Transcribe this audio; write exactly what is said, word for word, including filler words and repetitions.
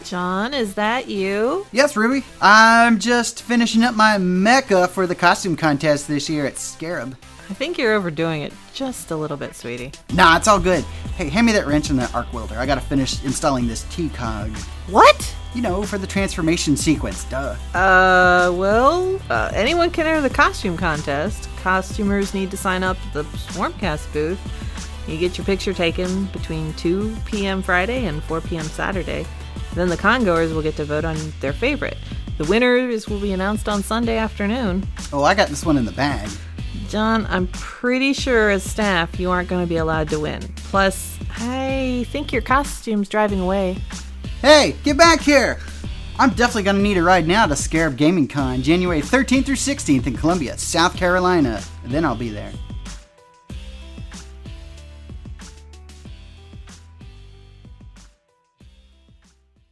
John, is that you? Yes, Ruby. I'm just finishing up my mecha for the costume contest this year at Scarab. I think you're overdoing it just a little bit, sweetie. Nah, it's all good. Hey, hand me that wrench and that arc welder. I gotta finish installing this T-cog. What? You know, for the transformation sequence, duh. Uh, well, uh, anyone can enter the costume contest. Costumers need to sign up at the Swarmcast booth. You get your picture taken between two p.m. Friday and four p.m. Saturday. Then the congoers will get to vote on their favorite. The winners will be announced on Sunday afternoon. Oh, I got this one in the bag. John, I'm pretty sure as staff you aren't going to be allowed to win. Plus, I think your costume's driving away. Hey, get back here! I'm definitely gonna need a ride now to Scarab Gaming Con, January thirteenth through sixteenth in Columbia, South Carolina. And then I'll be there.